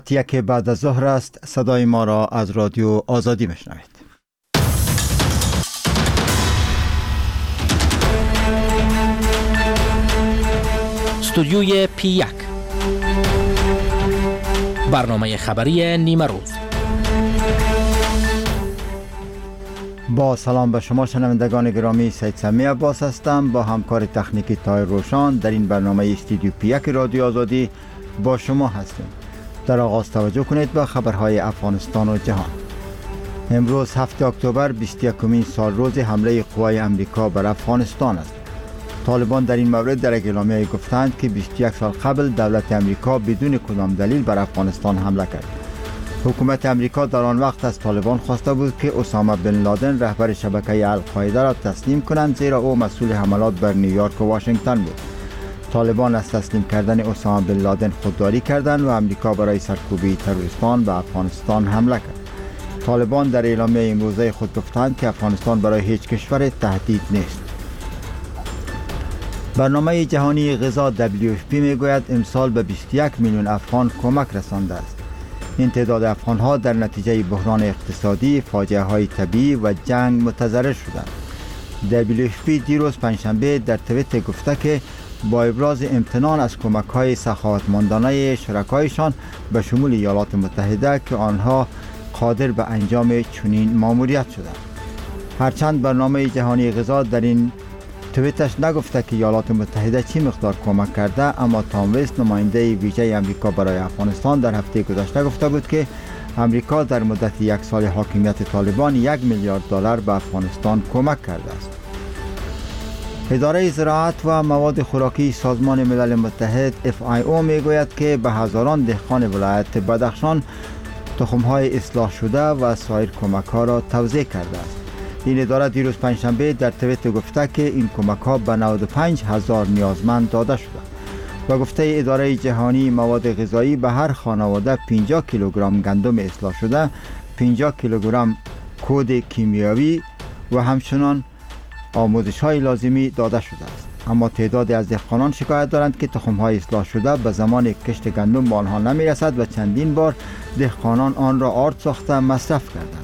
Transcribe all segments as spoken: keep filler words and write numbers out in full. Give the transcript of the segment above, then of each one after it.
یک بعد از ظهر است. صدای ما را از رادیو آزادی میشنوید. استودیوی پی یک، برنامه خبری نیمه روز. با سلام به شما شنوندگان گرامی، سید سمی عباس هستم. با همکار تکنیکی طاهر روشان در این برنامه استودیو پی یک رادیو آزادی با شما هستیم. در آغاز توجه کنید به خبرهای افغانستان و جهان. امروز هفتم اکتبر بیست و یکمین سال روز حمله قوای امریکا بر افغانستان است. طالبان در این مورد در اعلامیه گفتند که بیست و یک سال قبل دولت امریکا بدون کدام دلیل بر افغانستان حمله کرد. حکومت امریکا در آن وقت از طالبان خواسته بود که اسامه بن لادن رهبر شبکه القاعده را تسلیم کنند، زیرا او مسئول حملات بر نیویورک و واشنگتن بود. طالبان از تسلیم کردن اسامه بن لادن خودداری کردند و امریکا برای سرکوبی تروریستان به افغانستان حمله کرد. طالبان در اعلامیه امروزه خود گفتند که افغانستان برای هیچ کشور تهدید نیست. برنامه جهانی غذا دبلیو اف پی میگوید امسال به بیست و یک میلیون افغان کمک رسانده است. این تعداد افغان‌ها در نتیجه بحران اقتصادی، فاجعه های طبیعی و جنگ متضرر شدند. دبلیو اف پی دیروز پنجشنبه در توییت گفته که با ابراز امتنان از کمک‌های سخاوتمندانه شرکایشان به شمول ایالات متحده که آنها قادر به انجام چنین ماموریت شدند. هرچند برنامه جهانی غذا در این توییتش نگفته که ایالات متحده چی مقدار کمک کرده، اما تام ویست نماینده ویژه امریکا برای افغانستان در هفته گذشته گفته بود که امریکا در مدت یک سال حاکمیت طالبان یک میلیارد دلار به افغانستان کمک کرده است. اداره زراعت و مواد خوراکی سازمان ملل متحد اف ای او میگوید که به هزاران دهقان ولایت بدخشان تخم‌های اصلاح شده و سایر کمک‌ها را توزیع کرده است. این اداره دیروز پنجشنبه در توییت گفته که این کمک‌ها به نود و پنج هزار نیازمند داده شده و گفته اداره جهانی مواد غذایی به هر خانواده پنجاه کیلوگرم گندم اصلاح شده، پنجاه کیلوگرم کود کیمیایی و همچنان آموزش‌های لازمی داده شده است. اما تعدادی از دهقانان شکایت دارند که تخم‌های اصلاح شده به زمان کشت گندم به آنها نمی‌رسد و چندین بار دهقانان آن را آرد ساخته مصرف کردند.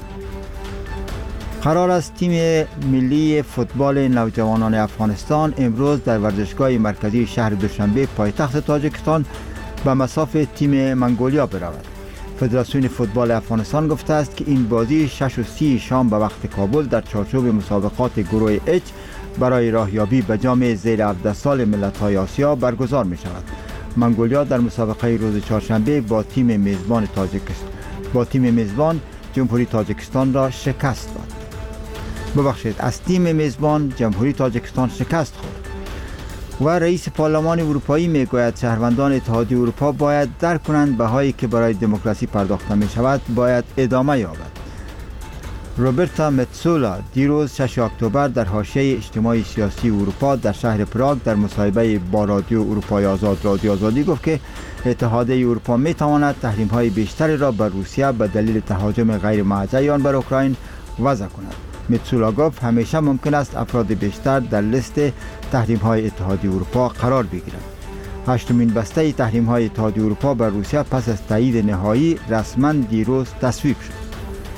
قرار است تیم ملی فوتبال نوجوانان افغانستان امروز در ورزشگاه مرکزی شهر دوشنبه پایتخت تاجیکستان به مصاف تیم منگولیا برود. فدراسیون فوتبال افغانستان گفته است که این بازی شش و سی شام به وقت کابل در چارچوب مسابقات گروه اچ برای راهیابی به جام زیر هفده سال ملت‌های آسیا برگزار می شود. منگولیا در مسابقه روز چهارشنبه با تیم میزبان تاجیکستان با تیم میزبان جمهوری تاجیکستان را شکست داد. ببخشید از تیم میزبان جمهوری تاجیکستان شکست خورد. و رئیس پارلمان اروپایی میگوید شهروندان اتحادیه اروپا باید درک کنند بهایی که برای دموکراسی پرداخته می شود باید ادامه یابد. روبرتا متسولا دیروز ششم اکتبر در حاشیه اجتماع سیاسی اروپا در شهر پراگ در مصاحبه با رادیو اروپای آزاد رادیو آزادی گفت که اتحادیه اروپا می تواند تحریم های بیشتری را بر روسیه به دلیل تهاجم غیر موجه آن بر اوکراین وضع کند. متسولا گفت همیشه ممکن است افراد بیشتر در لیست تحریم های اتحادیه اروپا قرار بگیرند. هشتمین بسته تحریم های اتحادیه اروپا بر روسیه پس از تایید نهایی رسما دیروز تصویب شد.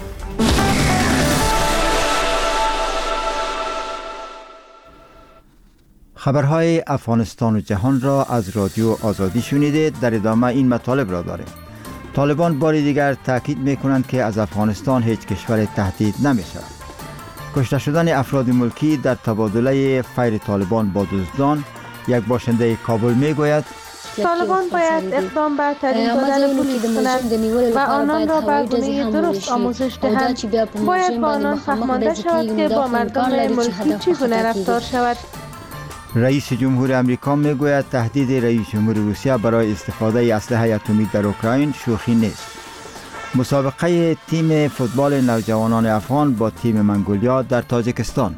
خبرهای افغانستان و جهان را از رادیو آزادی شنیدید. در ادامه این مطالب را داریم. طالبان بار دیگر تاکید می‌کنند که از افغانستان هیچ کشور تهدید نمی‌شود. کشته شدن افراد ملکی در تبادله فیر طالبان با دزدان. یک باشنده کابل میگوید طالبان باید اقدام بر تعلیم دادن پلیس کنند و آنان را به گونه درست آموزش دهند. باید با آنان فهمانده شود که با مردم ملکی چگونه رفتار شود. رئیس جمهور امریکا میگوید تهدید رئیس جمهور روسیه برای استفاده اسلحه اتمی در اوکراین شوخی نیست. مسابقه تیم فوتبال نوجوانان افغان با تیم منگولیا در تاجیکستان.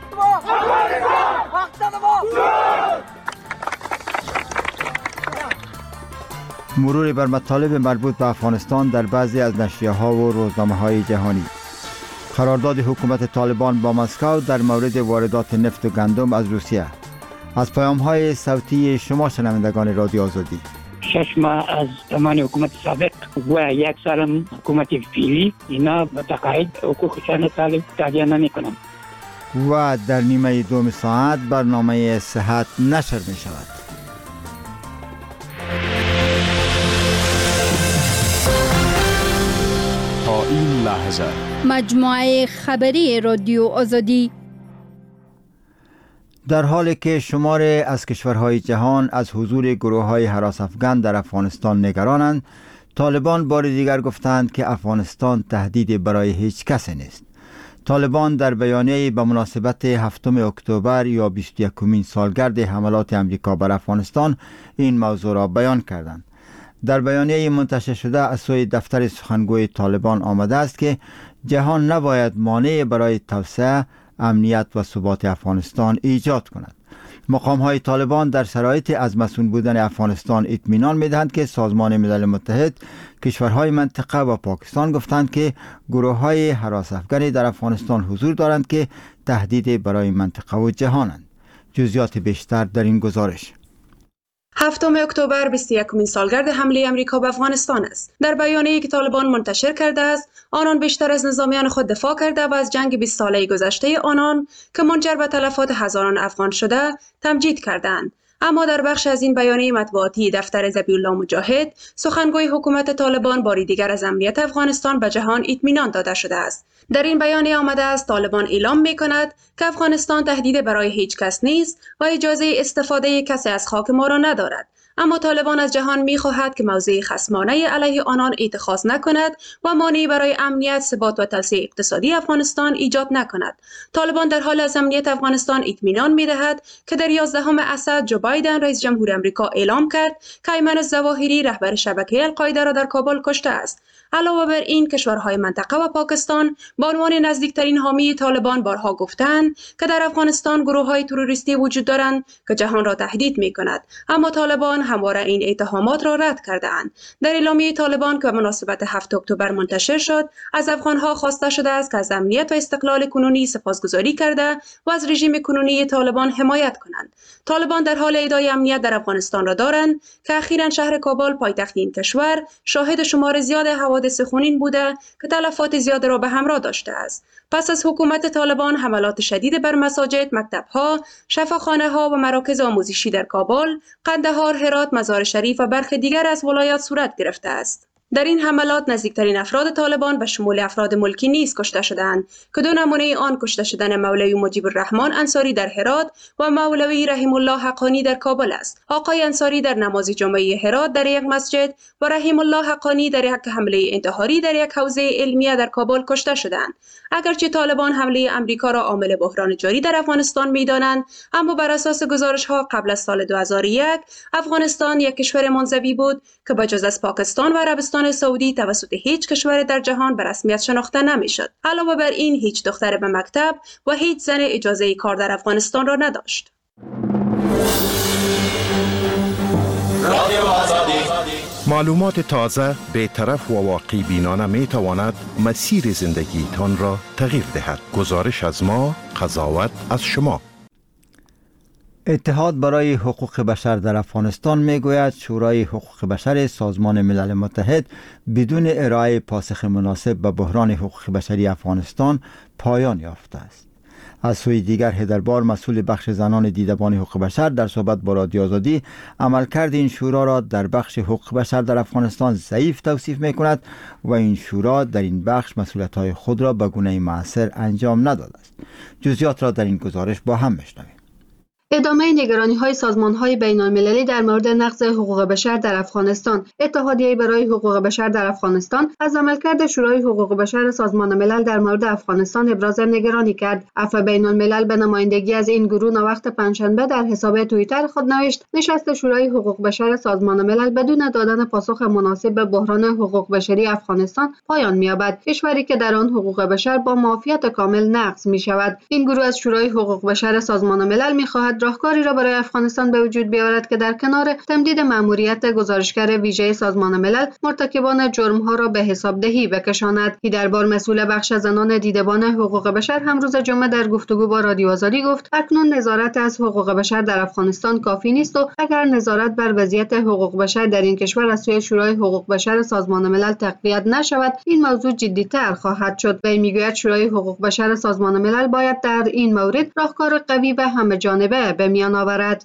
مرور بر مطالب مربوط به افغانستان در بعضی از نشریه‌ها و روزنامه‌های جهانی. قرارداد حکومت طالبان با مسکو در مورد واردات نفت و گندم از روسیه. از پیام‌های صوتی شما شنوندگان رادیو آزادی. شش ماه از زمان حکومت سابق و یک سال حکومت فعلی اینا به تقاعد حقوقشان طالب تهیه نمی‌کنند. و در نیمه دوم ساعت برنامه صحت نشر می شود. تا این لحظه مجموعه خبری رادیو آزادی. در حالی که شمار از کشورهای جهان از حضور گروه‌های هراس افغان در افغانستان نگرانند، طالبان بار دیگر گفتند که افغانستان تهدیدی برای هیچ کس نیست. طالبان در بیانیه به مناسبت هفتم اکتبر یا بیست و یکمین سالگرد حملات امریکا بر افغانستان این موضوع را بیان کردند. در بیانیه منتشر شده از سوی دفتر سخنگوی طالبان آمده است که جهان نباید مانع برای توسعه، امنیت و ثبات افغانستان ایجاد کند. مقام های طالبان در شرایط از مسئول بودن افغانستان اطمینان می‌دهند که سازمان ملل متحد، کشورهای منطقه و پاکستان گفتند که گروه های هراس افغانی در افغانستان حضور دارند که تهدید برای منطقه و جهانند. جزئیات بیشتر در این گزارش. هفتم اکتبر بیست و یکمین سالگرد حمله امریکا به افغانستان است. در بیانیه‌ای که طالبان منتشر کرده است، آنان بیشتر از نظامیان خود دفاع کرده و از جنگ بیست ساله گذشته آنان که منجر به تلفات هزاران افغان شده تمجید کردند. اما در بخش از این بیانیه مطبوعاتی دفتر ذبیح‌الله مجاهد، سخنگوی حکومت طالبان باری دیگر از امنیت افغانستان به جهان اطمینان داده شده است. در این بیانیه آمده است طالبان اعلام می‌کند که افغانستان تهدید برای هیچ کس نیست و اجازه استفاده کسی از خاک ما را ندارد. اما طالبان از جهان می‌خواهد که موضع خصمانه علیه آنان اتخاذ نکند و مانعی برای امنیت، ثبات و توسعه اقتصادی افغانستان ایجاد نکند. طالبان در حال از امنیت افغانستان اطمینان می‌دهد که در یازدهم اسد جو بایدن رئیس جمهور آمریکا اعلام کرد که ایمن الظواهری رهبر شبکه القاعده را در کابل کشته است. علاوه بر این، کشورهای منطقه و پاکستان به عنوان نزدیکترین حامی طالبان بارها گفتند که در افغانستان گروه‌های تروریستی وجود دارند که جهان را تهدید می‌کند، اما طالبان همواره این اتهامات را رد کرده‌اند. در اعلامیه طالبان که به مناسبت هفتم اکتبر منتشر شد، از افغان‌ها خواسته شده است که از امنیت و استقلال کنونی سپاسگزاری کرده و از رژیم کنونی طالبان حمایت کنند. طالبان در حال ادعای امنیت در افغانستان را دارند که اخیراً شهر کابل پایتخت این کشور شاهد شمار زیاد حوادث خونین بوده که تلفات زیاد را به همراه داشته است. پس از حکومت طالبان، حملات شدید بر مساجد، مکتب‌ها، شفاخانه‌ها و مراکز آموزشی در کابل، قندهار، هرات، مزار شریف و برخی دیگر از ولایات صورت گرفته است. در این حملات نزدیکترین افراد طالبان به شمول افراد ملکی نیز کشته شدند که دو نمونه آن کشته شدن مولوی مجیب الرحمن انصاری در هرات و مولوی رحیم الله حقانی در کابل است. آقای انصاری در نماز جمعه هرات در یک مسجد و رحیم الله حقانی در یک حمله انتحاری در یک حوزه علمیه در کابل کشته شدند. اگرچه طالبان حمله امریکا را عامل بحران جاری در افغانستان می‌دانند، اما بر اساس گزارش‌ها قبل از سال دو هزار و یک افغانستان یک کشور منزوی بود که بجز از پاکستان و عربستان سعودی توسط هیچ کشور در جهان به رسمیت شناخته نمی‌شد. علاوه بر این، هیچ دختر به مکتب و هیچ زن اجازه کار در افغانستان را نداشت. معلومات تازه، بی‌طرف و واقع بینانه می تواند مسیر زندگیتان را تغییر دهد. گزارش از ما، قضاوت از شما. اتحاد برای حقوق بشر در افغانستان میگوید شورای حقوق بشر سازمان ملل متحد بدون ارائه پاسخ مناسب به بحران حقوق بشری افغانستان پایان یافته است. از سوی دیگر، هیدربار مسئول بخش زنان دیدبان حقوق بشر در صحبت با رادیو آزادی عملکرد این شورا را در بخش حقوق بشر در افغانستان ضعیف توصیف می کند و این شورا در این بخش مسئولیت‌های خود را به گونه مؤثر انجام نداده است. جزئیات را در این گزارش با هم میشنویم. ادامه نگرانی‌های سازمان‌های بین‌المللی در مورد نقض حقوق بشر در افغانستان. اتحادیه برای حقوق بشر در افغانستان از عملکرد شورای حقوق بشر سازمان ملل در مورد افغانستان ابراز نگرانی کرد. عفو بین‌الملل به نمایندگی از این گروه نوبت پنجشنبه در حساب توییتر خود نوشت: نشست شورای حقوق بشر سازمان ملل بدون دادن پاسخ مناسب به بحران حقوق بشری افغانستان پایان می‌یابد. کشوری که در آن حقوق بشر با معافیت کامل نقض می‌شود. این گروه از شورای حقوق بشر سازمان ملل می‌خواهد باید راهکاری را برای افغانستان به وجود بیاورد که در کنار تمدید مأموریت گزارشگر ویژه سازمان ملل مرتکبان جرم‌ها را به حسابدهی بکشاند. هیدربار مسئول بخش زنان دیدبان حقوق بشر هم روز جمعه در گفتگو با رادیو آزادی گفت اکنون نظارت از حقوق بشر در افغانستان کافی نیست و اگر نظارت بر وضعیت حقوق بشر در این کشور از سوی شورای حقوق بشر سازمان ملل تقویت نشود این موضوع جدی‌تر خواهد شد. و میگوید شورای حقوق بشر سازمان ملل باید در این مورد راهکار قوی و همه جانبه به میان آورد.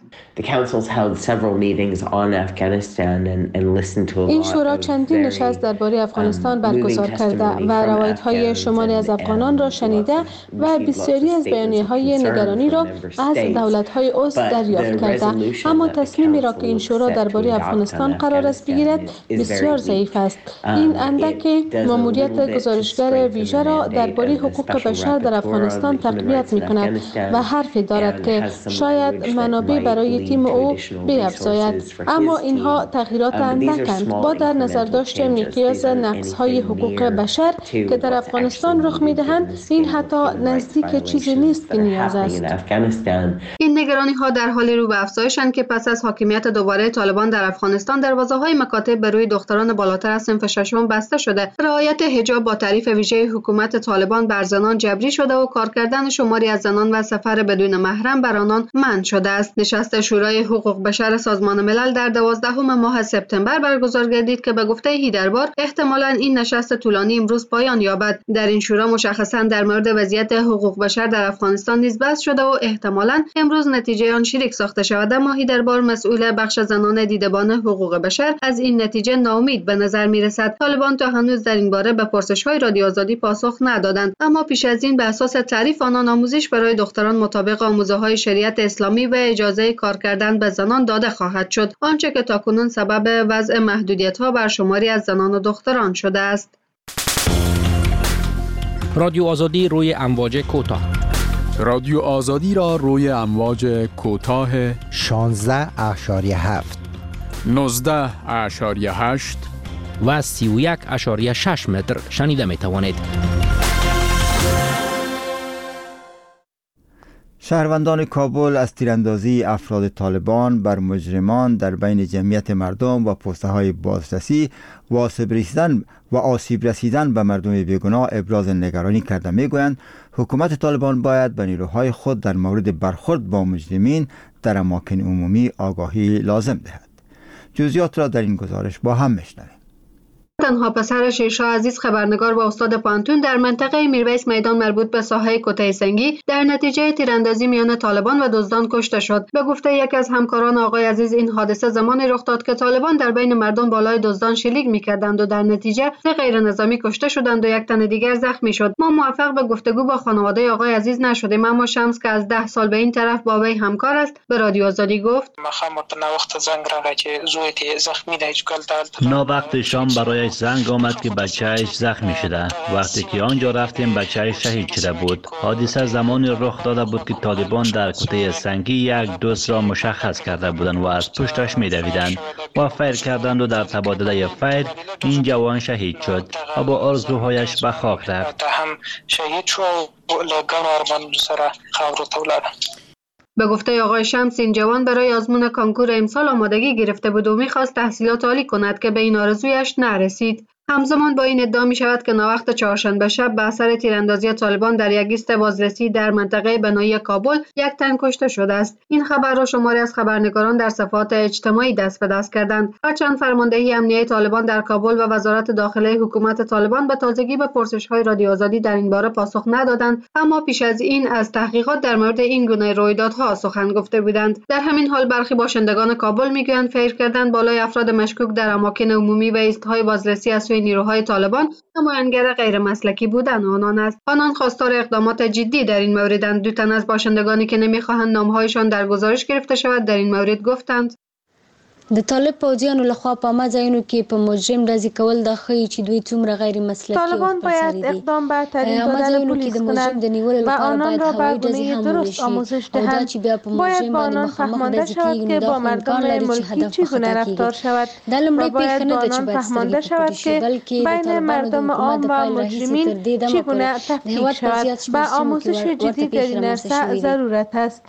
این شورا چندین نشست درباره افغانستان برگزار کرده و روایت‌های شماری از افغانان را شنیده و بسیاری از بیانیه‌های نگرانی را از دولت‌های عضو دریافت کرده، اما تصمیمی را که این شورا درباره افغانستان قرار است بگیرد بسیار ضعیف است. این اندک مأموریت گزارشگر ویژه را درباره حقوق بشر در افغانستان تقویت می‌کند و حرفی دارد که شاید منابع برای تیم او بیفزاید، اما اینها تغییرات اندکند. با در نظر داشت مقیاس نقص‌های حقوق بشر که در افغانستان رخ می‌دهند، این حتی نزدیک چیزی نیست که نیاز است. این نگرانی‌ها در حال رو به افزایشند که پس از حاکمیت دوباره طالبان در افغانستان دروازه‌های مکاتب به روی دختران بالاتر از صنف ششم بسته شده. رعایت حجاب با تعریف ویژه حکومت طالبان بر زنان جبری شده و کار کردن شماری از زنان و سفر بدون محرم بر آنان منع شده است. نشست شورای حقوق بشر سازمان ملل در دوازدهم ماه سپتامبر برگزار گردید که به گفته هیدربار احتمالاً این نشست طولانی امروز پایان یابد. در این شورا مشخصاً در مورد وضعیت حقوق بشر در افغانستان نیز بحث شده و احتمالاً امروز نتیجه آن شریک ساخته شود، اما هیدربار مسئول بخش زنان دیدبان حقوق بشر از این نتیجه ناامید به نظر می‌رسد. طالبان تا هنوز در این باره به پرسش‌های رادیو آزادی پاسخ ندادند، اما پیش از این به اساس تعریف آنان آموزش برای دختران مطابق آموزه‌های شریعت اسلامی و اجازه کار کردن به زنان داده خواهد شد، آنچه که تاکنون سبب وضع محدودیت‌ها بر شماری از زنان و دختران شده است. رادیو آزادی روی امواج کوتاه. رادیو آزادی را روی امواج کوتاه شانزده اشاری هفت، نوزده اشاری هشت و سی و یک اشاری شش متر شنیده می توانید. شهروندان کابل از تیراندازی افراد طالبان بر مجرمان در بین جمعیت مردم و پوسته های بازرسی و آسیب رسیدن و آسیب رسیدن به مردم بیگناه ابراز نگرانی کرده. میگویند حکومت طالبان باید به نیروهای خود در مورد برخورد با مجرمین در اماکن عمومی آگاهی لازم دهد. جزئیات را در این گزارش با هم میشنویم. تنها پسر شیرشاه عزیز خبرنگار و استاد پانتون در منطقه میرویس میدان مربوط به ساحه کوته سنگی در نتیجه تیراندازی میان طالبان و دزدان کشته شد. به گفته یکی از همکاران آقای عزیز این حادثه زمانی رخ داد که طالبان در بین مردم بالای دزدان شلیک می‌کردند و در نتیجه سه غیر نظامی کشته شدند و یک تن دیگر زخمی شد. ما موفق به گفتگو با خانواده آقای عزیز نشدیم، اما شمس که از ده سال به این طرف با وی همکار است به رادیو آزادی گفت نا وقت شام برای زنگ آمد که بچه‌اش زخمی شده. وقتی که آنجا رفتیم بچه‌اش شهید شده بود. حادثه زمانی رخ داده بود که طالبان در کوته سنگی یک دوست را مشخص کرده بودند و از پشتش می‌دویدند و فیر کردند و در تبادله فیر این جوان شهید شد و با آرزوهایش به خاک رفت. به گفته آقای شمس این جوان برای آزمون کانکور امسال آمادگی گرفته بود و می‌خواست تحصیلات عالی کند که به این آرزویش نرسید. همزمان با این ادعا می شود که ناوقت چهارشنبه شب به اثر تیراندازی طالبان در یک ایست بازرسی در منطقه بنایی کابل یک تن کشته شده است. این خبر را شماری از خبرنگاران در صفحات اجتماعی دست به دست کردند. هرچند فرماندهی امنیه طالبان در کابل و وزارت داخله حکومت طالبان به تازگی به پرسش‌های رادیو آزادی در این باره پاسخ ندادند، اما پیش از این از تحقیقات در مورد این گونه رویدادها سخن گفته بودند. در همین حال برخی باشندگان کابل میگویند فیر کردن بالای افراد مشکوک در اماکن عمومی و ایست‌های بازرسی از سوی نیروهای طالبان نمایانگر غیر مسلکی بودن آنان است. آنان خواستار اقدامات جدی در این موردند. دو تن از باشندگانی که نمیخواهند نامهایشان در گزارش گرفته شود در این مورد گفتند د طالب پوځیانو لخوا په عامه ځایونو کې په مجرم ډزې کول دا ښیي چې دوی څومره غیر مسلکي او طالبان باید اقدام بر تعلیم دادن پلیس کنند و آنان را به گونه درست آموزش دهند. باید با آنان فهمانده شود که با مردم ملکی چگونه رفتار شود و باید با آنان فهمانده شود که بین مردم عام و مجرمین چگونه تفکیک شود و آموزش جدی در این عرصه ضرورت است.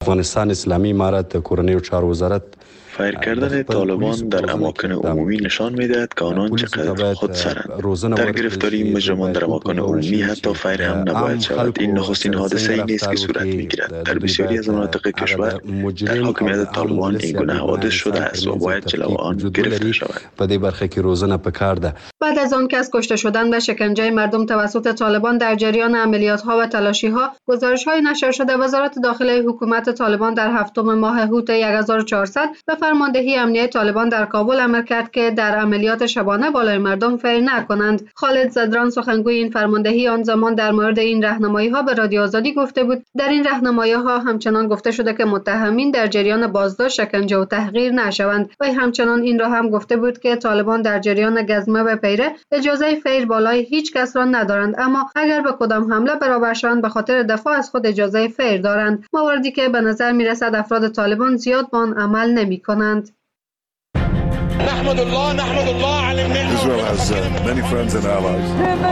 افغانستان اسلامی امارت کورنی و چهار وزارت فایر کردن طالبان در اماکن عمومی نشان می‌دهد که آنان چقدر خودسرند. در گرفتاری مجرمان در اماکن عمومی حتی فایر هم نباید شود. این نخستین حادثه ای نیست که صورت می‌گیرد. در بسیاری از مناطق کشور در حاکمیت طالبان این گونه حوادث شده است و باید جلو آن گرفته شود. په دې برخه کې روزنه پکار ده. بعد از آن که از کشته شدن و شکنجه مردم توسط طالبان در جریان عملیات‌ها و تلاشی‌ها گزارش‌های نشر شده، وزارت داخله حکومت طالبان در هفتم ماه هوت هزار و چهارصد به فرماندهی امنیه طالبان در کابل امر کرد که در عملیات شبانه بالای مردم فیر نکنند. خالد زدران سخنگوی این فرماندهی آن زمان در مورد این راهنمایی‌ها به رادیو آزادی گفته بود در این راهنمایی‌ها همچنان گفته شده که متهمین در جریان بازداشت، شکنجه و تحقیر نشوند و همچنان این را هم گفته بود که طالبان در جریان گزمه و پیره اجازه فیر بالای هیچ کس را ندارند، اما اگر به کدام حمله برابر شوند به خاطر دفاع از خود اجازه فیر دارند، مواردی که به نظر می‌رسد افراد طالبان زیاد به آن عمل نمی‌کنند. نحمد الله نحمد الله على النعمة. Israel has uh, many friends and allies.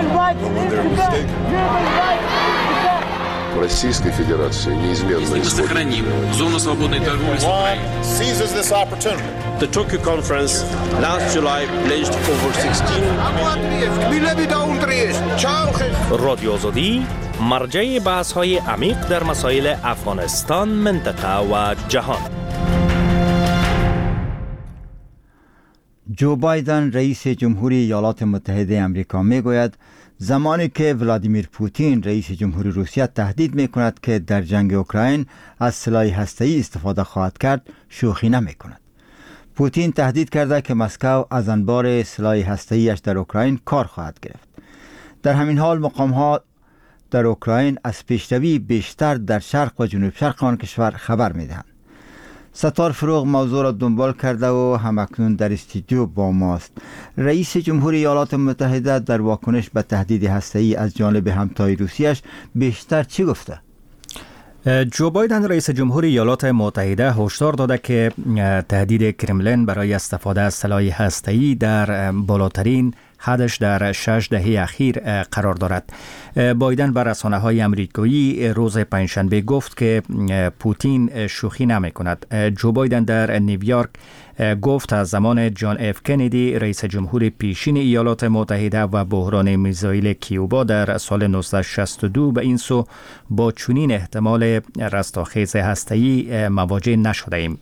Российской Федерации неизменно сохраним зону свободной торговли с Украиной. Seizes this opportunity. The Tokyo conference last July pledged over sixteen. رادیو آزادی مرجع بحث‌های عمیق در مسائل افغانستان، منطقه و جهان. جو بایدن رئیس جمهوری ایالات متحده آمریکا میگوید زمانی که ولادیمیر پوتین رئیس جمهوری روسیه تهدید میکند که در جنگ اوکراین از سلاح هسته‌ای استفاده خواهد کرد، شوخی نمیکند. پوتین تهدید کرده که مسکو از انبار سلاح هسته‌ایش در اوکراین کار خواهد گرفت. در همین حال مقام‌ها در اوکراین از پیشروی بیشتر در شرق و جنوب شرق آن کشور خبر میدهند. ستار فروغ موضوع را دنبال کرده و همکنون در استودیو با ماست. رئیس جمهوری ایالات متحده در واکنش به تهدید هسته‌ای از جانب همتای روسیه‌اش بیشتر چی گفته؟ جو بایدن رئیس جمهوری ایالات متحده هشدار داده که تهدید کرملین برای استفاده از سلاح هسته‌ای در بالاترین حدش در شش دهه اخیر قرار دارد. بایدن بر رسانه‌های آمریکایی روز پنجشنبه گفت که پوتین شوخی نمی کند. جو بایدن در نیویورک گفت از زمان جان اف کندی رئیس جمهور پیشین ایالات متحده و بحران میزایل کیوبا در سال نوزده شصت و دو به این سو با چنین احتمال رستاخیز هسته‌ای مواجه نشده ایم.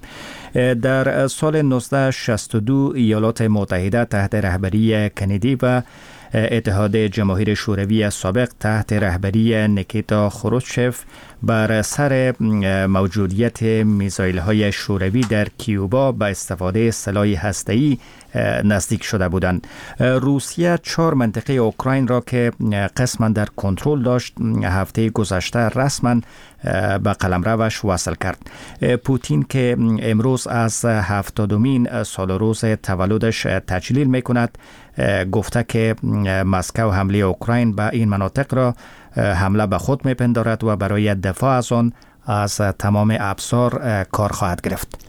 در سال نوزده شصت و دو ایالات متحده تحت رهبری کندی و اتحاد جماهیر شوروی سابق تحت رهبری نیکیتا خروشچف بر سر موجودیت میزایل‌های شوروی در کیوبا به استفاده سلاح هسته‌ای نزدیک شده بودند. روسیه چهار منطقه اوکراین را که قسما در کنترل داشت هفته گذشته رسما به قلمروش وصل کرد. پوتین که امروز از هفتادمین سال روز تولدش تجلیل میکند گفته که مسکو حمله اوکراین به این مناطق را حمله به خود میپندارد و برای دفاع از آن از تمام ابزار کار خواهد گرفت.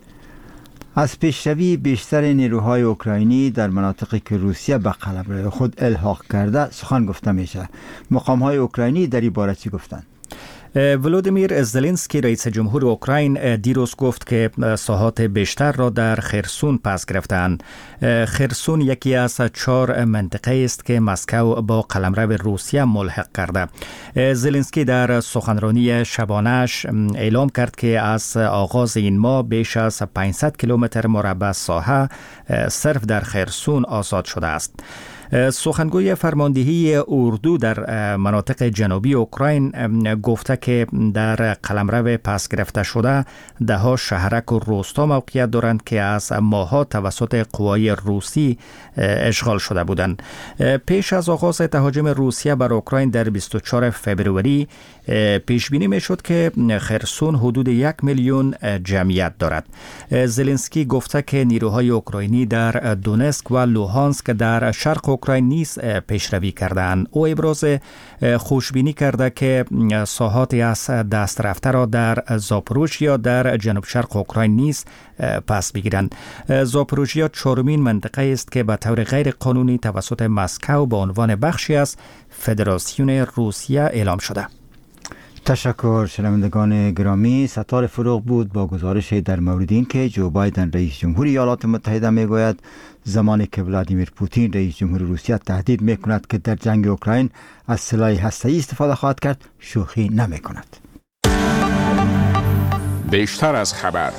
از پیشروی بیشتر نیروهای اوکراینی در مناطقی که روسیه به قلمرو خود الحاق کرده سخن گفته میشه. مقام‌های اوکراینی در این باره چی گفتند؟ ولودیمیر زلنسکی رئیس جمهور اوکراین دیروز گفت که ساحات بیشتر را در خرسون پس گرفتند. خرسون یکی از چهار منطقه است که مسکو با قلمرو روسیه ملحق کرده. زلنسکی در سخنرانی شبانه‌اش اعلام کرد که از آغاز این ماه بیش از پانصد کیلومتر مربع ساحه صرف در خرسون آزاد شده است. سخنگوی فرماندهی اردو در مناطق جنوبی اوکراین گفته که در قلمرو پس گرفته شده ده ها شهرک و روستا موقعیت دارند که از ماه‌ها توسط قوای روسی اشغال شده بودند. پیش از آغاز تهاجم روسیه بر اوکراین در بیست و چهارم فوریه پیش بینی می شد که خرسون حدود یک میلیون جمعیت دارد. زلنسکی گفته که نیروهای اوکراینی در دونسک و لوهانسک در شرق اوکراین نیز پیشروی کردند. او ابراز خوشبینی کرده که ساحاتی از دست رفته را در زاپوروژیا در جنوب شرق اوکراین نیز پس بگیرند. زاپوروژیا چهارمین منطقه است که به طور غیر قانونی توسط مسکو به عنوان بخشی از فدراسیون روسیه اعلام شده. تشکر شنوندگان گرامی. ستار فروغ بود با گزارش در مورد این که جو بایدن رئیس جمهوری ایالات متحده میگوید زمانی که ولادیمیر پوتین رئیس جمهور روسیه تهدید میکند که در جنگ اوکراین از سلاح هسته‌ای استفاده خواهد کرد شوخی نمیکند. بیشتر از خبر.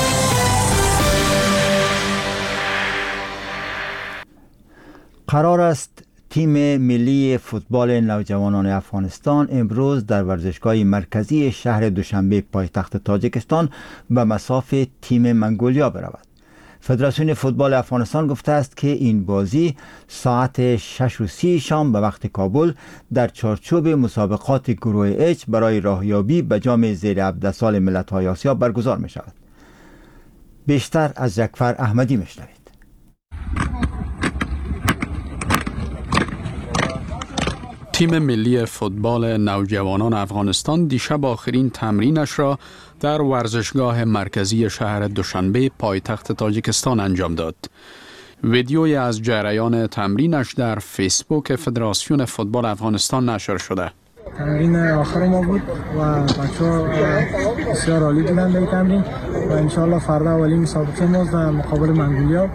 قرار است تیم ملی فوتبال نوجوانان افغانستان امروز در ورزشگاه مرکزی شهر دوشنبه پایتخت تاجیکستان به مصاف تیم منگولیا برود. فدراسیون فوتبال افغانستان گفته است که این بازی ساعت شش و سی شام به وقت کابل در چارچوب مسابقات گروه اچ برای راهیابی به جام زیر هفده سال ملت‌های آسیا برگزار می شود. بیشتر از جعفر احمدی میشنوید. تیم ملی فوتبال نوجوانان افغانستان دیشب آخرین تمرینش را در ورزشگاه مرکزی شهر دوشنبه پایتخت تاجیکستان انجام داد. ویدیویی از جریان تمرینش در فیسبوک فدراسیون فوتبال افغانستان نشر شده. تمرین آخر ما بود و بچه‌ها بسیار عالی بودن در تمرین و انشالله فردا اولین مسابقه ماست در مقابل منگولیا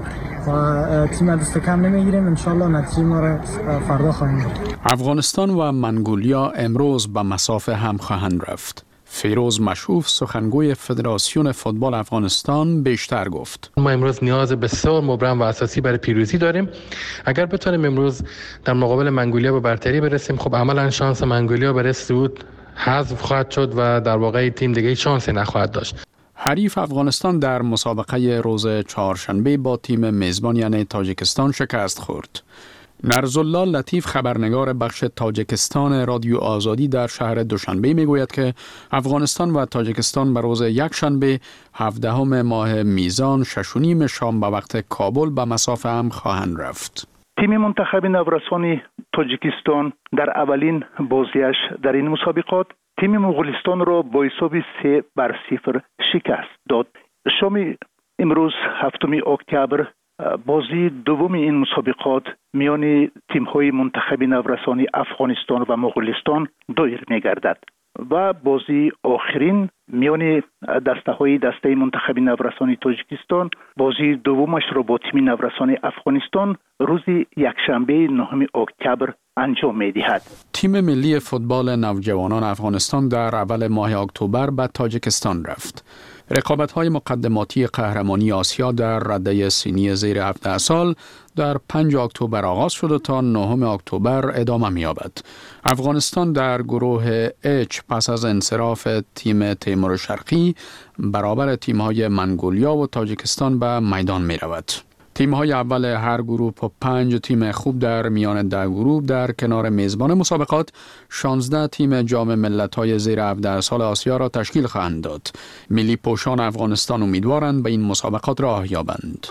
و تیم دست کم نمیگیریم. انشالله نتیجه ما را فردا خواهیم دید. افغانستان و منگولیا امروز به مصافه هم خواهند رفت. فیروز مشوف سخنگوی فدراسیون فوتبال افغانستان بیشتر گفت. ما امروز نیاز بسیار مبرم و اساسی برای پیروزی داریم. اگر بتونیم امروز در مقابل منگولیا به برتری برسیم، خب عملا شانس منگولیا برای صعود حذف خواهد شد و در واقع تیم دیگه شانسی نخواهد داشت. حریف افغانستان در مسابقه روز چهارشنبه با تیم میزبان یعنی تاجیکستان شکست خورد. نرزالله لطیف خبرنگار بخش تاجیکستان رادیو آزادی در شهر دوشنبه میگوید که افغانستان و تاجیکستان به روز یکشنبه هفدهم ماه میزان شش و نیم شام به وقت کابل به مصافه هم خواهند رفت. تیم منتخب نورسانی تاجیکستان در اولین بازیش در این مسابقات تیم مغولستان را با حساب سه بر صفر شکست داد. شام امروز هفتم اکتبر بازی دوم این مسابقات میان تیم‌های منتخب نورسانی افغانستان و مغولستان دایر می‌گردد و بازی آخرین میان دسته‌های دسته منتخب نورسانی تاجیکستان بازی دومش را با تیم نورسانی افغانستان روز یکشنبه نهم اکتبر انجام می‌دهد. تیم ملی فوتبال نوجوانان افغانستان در اول ماه اکتبر به تاجیکستان رفت. رقابت‌های مقدماتی قهرمانی آسیا در رده سنی زیر هفده سال در پنجم اکتبر آغاز شد و تا نهم اکتبر ادامه می‌یابد. افغانستان در گروه اچ پس از انصراف تیم تیمور شرقی برابر تیم‌های منگولیا و تاجیکستان به میدان می‌رود. تیم‌های اول هر گروه و پنج تیم خوب در میان ده گروه در کنار میزبان مسابقات شانزده تیم جام ملت‌های زیر هفده سال آسیا را تشکیل خواهند داد. ملی پوشان افغانستان امیدوارند به این مسابقات راه یابند.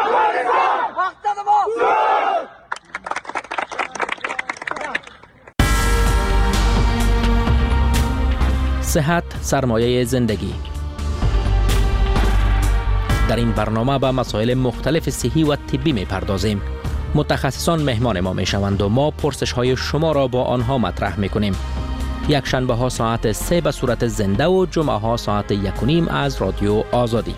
صحت سرمایه زندگی. در این برنامه به مسائل مختلف صحی و طبی می پردازیم. متخصصان مهمان ما می شوند و ما پرسش های شما را با آنها مطرح می کنیم. یک شنبه ها ساعت سه به صورت زنده و جمعه ها ساعت یک و نیم از رادیو آزادی.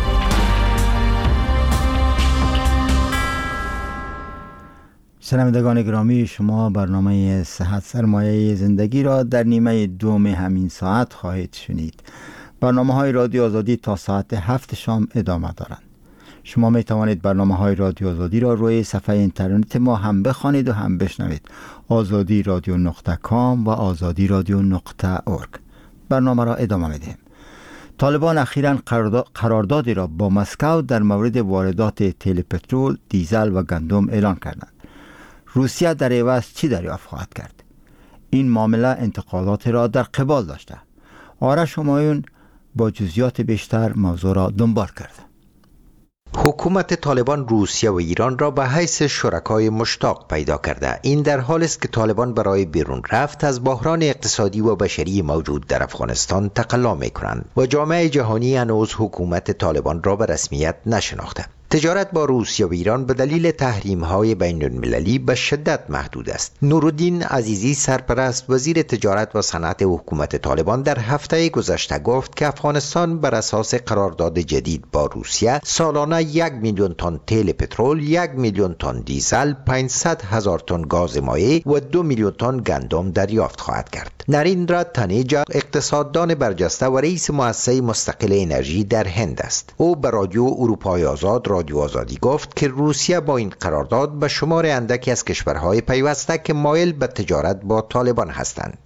شنوندگان گرامی، شما برنامه صحت سرمایه زندگی را در نیمه دوم همین ساعت خواهید شنید. برنامه های رادیو آزادی تا ساعت هفت شام ادامه دارند. شما می توانید برنامه های رادیو آزادی را روی صفحه اینترنت ما هم بخوانید و هم بشنوید. آزادی رادیو نقطه کام و آزادی رادیو نقطه اورگ. برنامه را ادامه می دهیم. طالبان اخیراً قراردادی را با مسکو در مورد واردات تیل پترول، دیزل و گندم اعلان کردند. روسیه در عوض چی دریافت خواهد کرد؟ این معامله انتقادات را در قبال داشته. آرش همایون با جزئیات بیشتر موضوع را دنبال کرده. حکومت طالبان روسیه و ایران را به حیث شرکای مشتاق پیدا کرده. این در حالی است که طالبان برای بیرون رفت از بحران اقتصادی و بشری موجود در افغانستان تقلا می کنند و جامعه جهانی هنوز حکومت طالبان را به رسمیت نشناخته. تجارت با روسیه و ایران به دلیل تحریم‌های بین‌المللی به شدت محدود است. نورالدین عزیزی سرپرست وزیر تجارت و صنعت حکومت طالبان در هفته گذشته گفت که افغانستان بر اساس قرارداد جدید با روسیه سالانه یک میلیون تن تیل پترول، یک میلیون تن دیزل، پانصد هزار تن گاز مایع و دو میلیون تن گندم دریافت خواهد کرد. نریندرا تانیجا اقتصاددان برجسته و رئیس مؤسسه مستقل انرژی در هند است. او به رادیو اروپای آزاد رادیو آزادی گفت که روسیه با این قرارداد به شمار اندکی از کشورهای پیوسته که مایل به تجارت با طالبان هستند.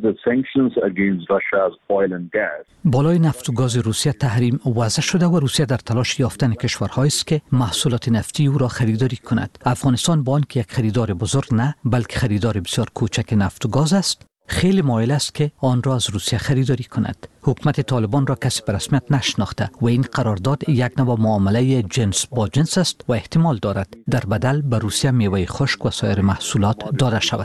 بالای نفت و گاز روسیه تحریم وضع شده و روسیه در تلاش یافتن کشورهایی است که محصولات نفتی او را خریداری کند. افغانستان با آنکه یک خریدار بزرگ نه بلکه خریدار بسیار کوچک نفت و گاز است، خیلی مایل است که آن را از روسیه خریداری کند. حکومت طالبان را کسی به رسمیت نشناخته و این قرارداد یک نوع معامله جنس با جنس است و احتمال دارد در بدل به روسیه میوه خشک و سایر محصولات داده شود.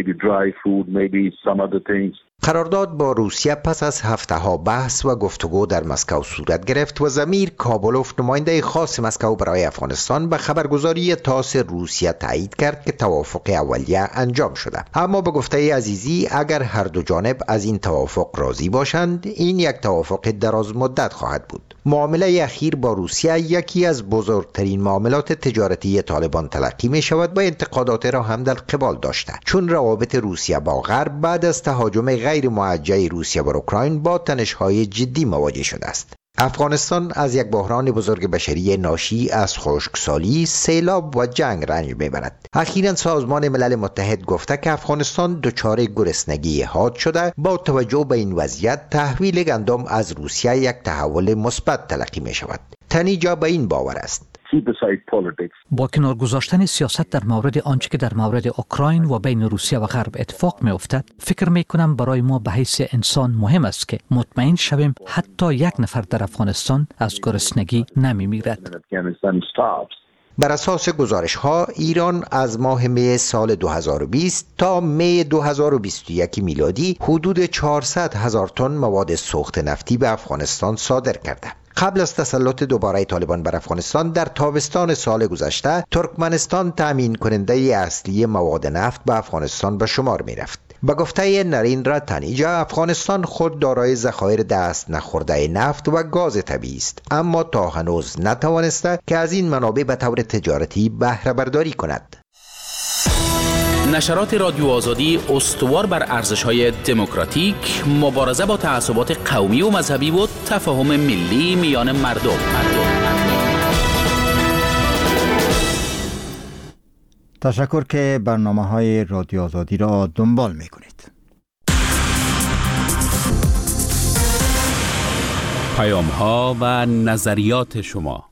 قرارداد با روسیه پس از هفته ها بحث و گفتگو در مسکو صورت گرفت و زمیر کابلوف نماینده خاص مسکو برای افغانستان به خبرگزاری تاس روسیه تایید کرد که توافق اولیه انجام شده. اما به گفته عزیزی اگر هر دو جانب از این توافق راضی باشند این یک توافق دراز مدت خواهد بود. معامله اخیر با روسیه یکی از بزرگترین معاملات تجارتی طالبان تلقی می شود و انتقادات را هم در قبال داشته، چون روابط روسیه با غرب بعد از تهاجم غیر موجه روسیه بر اوکراین با تنش‌های جدی مواجه شده است. افغانستان از یک بحران بزرگ بشری ناشی از خشکسالی، سیلاب و جنگ رنج میبرد. اخیراً سازمان ملل متحد گفته که افغانستان دچار گرسنگی حاد شده. با توجه به این وضعیت تحویل گندم از روسیه یک تحول مثبت تلقی می شود. تانیجا به این باور است. با کنار گذاشتن سیاست در مورد آنچه که در مورد اوکراین و بین روسیه و غرب اتفاق می افتد، فکر می کنم برای ما به حیث انسان مهم است که مطمئن شویم حتی یک نفر در افغانستان از گرسنگی نمی میرد. بر اساس گزارش ها ایران از ماه می سال دو هزار و بیست تا می دو هزار و بیست و یک میلادی حدود چهارصد هزار تن مواد سوخت نفتی به افغانستان صادر کرده. قبل از تسلط دوباره طالبان بر افغانستان در تابستان سال گذشته ترکمنستان تامین کننده اصلی مواد نفت به افغانستان به شمار می رفت. به گفته نریندرا تانیجا افغانستان خود دارای ذخایر دست نخورده نفت و گاز طبیعی است، اما تا هنوز نتوانسته که از این منابع به طور تجارتی بهره برداری کند. نشرات رادیو آزادی استوار بر ارزش‌های دموکراتیک، مبارزه با تعصبات قومی و مذهبی و تفاهم ملی میان مردم. مردم. تشکر که برنامه‌های رادیو آزادی را دنبال می‌کنید. پیام‌ها و نظریات شما.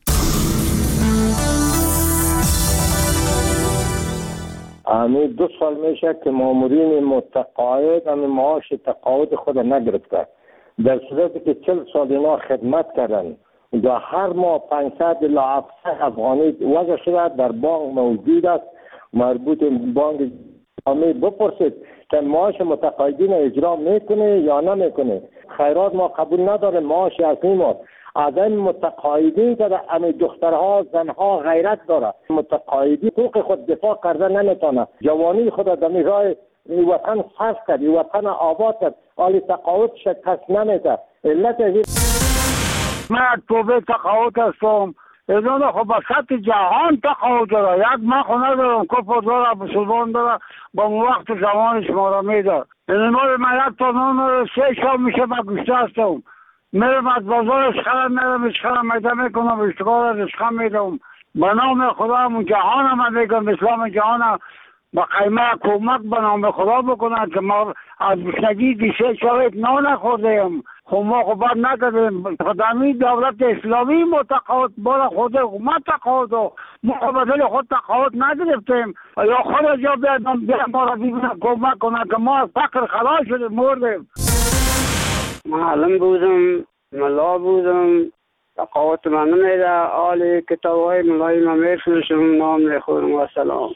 امی دو سال میشه که مامورین متقاعد امی معاش تقاعد خود نگرفته، در صورتی که چل سال اینا خدمت کردن و هر ماه پانصد الی هفتصد افغانی وضع شده در بانک موجود است. مربوط بانک امی بپرسید که معاش متقاعدین اجرا میکنه یا نمیکنه. خیرات ما قبول نداره، معاش اصلی ما از این متقاعدین که امی دخترها زنها غیرت داره، متقاعدی حقوق خود دفاع کرده نمیتونه، جوانی خود در راه وطن صرف کرد، وطن آباد کرد، حالی تقاعد شکست نمیده. علت من توبه تقاعد هستم، اینا خب به سطح جهان تقاعد داره، یک من خونه دارم کفر داره مسلمان داره با وقت زمان شما را میده. این مال من یک تا نون سه شام میشه من گوشته هستم، میرم از بازار اشخرم میرم اشخرم میده میکنم اشتغال از اشخرم میدم به نام خدا همون جهان هم میگم اسلام جهان هم با قیمه کمک به نام خدا بکنن که ما از بشنگی دیشه شاید نا نخوردیم. خب ما خب بر نکردیم خدامی دولت اسلامی متقاعد بار خود حکومت تقاعد و ما بدل خود تقاعد نگرفتیم یا خود از جا بیادم بیا ما را بیبینم کمک کنن که ما از فقر خلاص شدیم مردیم. معلم بودم، ملا بودم، تقاعد من نمیده، آلی کتاب های ملایی من میفروشم، نام میخورم و سلام.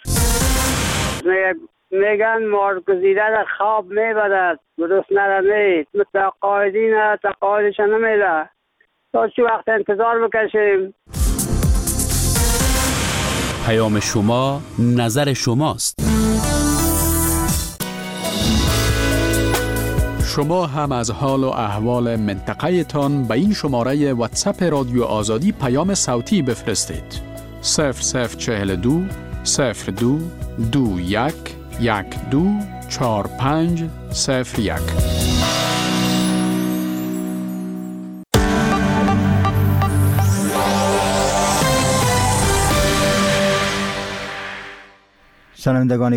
میگن مارگزیده در خواب میبرد، درست نرمید، متقاعدین تقاعدش نمیده. تا چی وقت انتظار بکشیم؟ پیام شما نظر شماست. شما هم از حال و احوال منطقه تان به این شماره واتساپ رادیو آزادی پیام صوتی بفرستید. صفر صفر چهل دو صفر دو دو یک یک دو چهار پنج صفر یک. شنوندگان